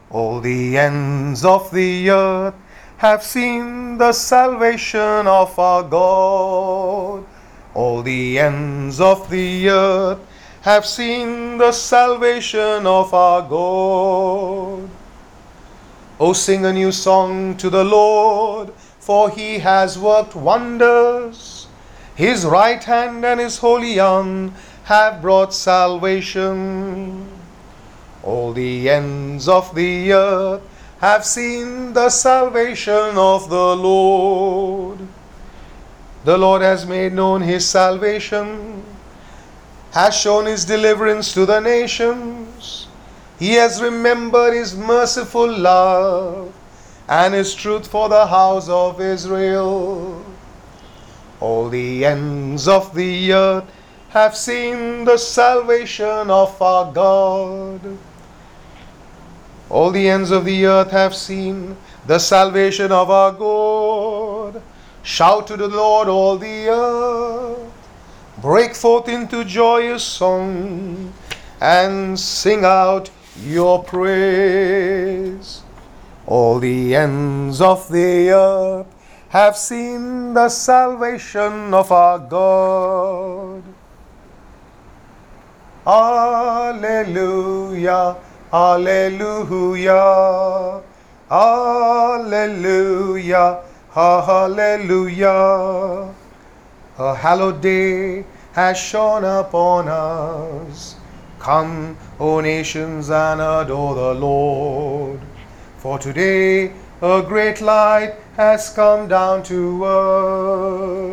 All the ends of the earth have seen the salvation of our God. All the ends of the earth have seen the salvation of our God. Oh, sing a new song to the Lord, for he has worked wonders. His right hand and his holy arm have brought salvation. All the ends of the earth have seen the salvation of the Lord. The Lord has made known his salvation, has shown his deliverance to the nations. He has remembered his merciful love and his truth for the house of Israel. All the ends of the earth have seen the salvation of our God. All the ends of the earth have seen the salvation of our God. Shout to the Lord, all the earth. Break forth into joyous song and sing out your praise. All the ends of the earth have seen the salvation of our God. Alleluia, alleluia, alleluia, hallelujah. A hallowed day has shone upon us. Come, O nations, and adore the Lord. For today a great light has come down to earth.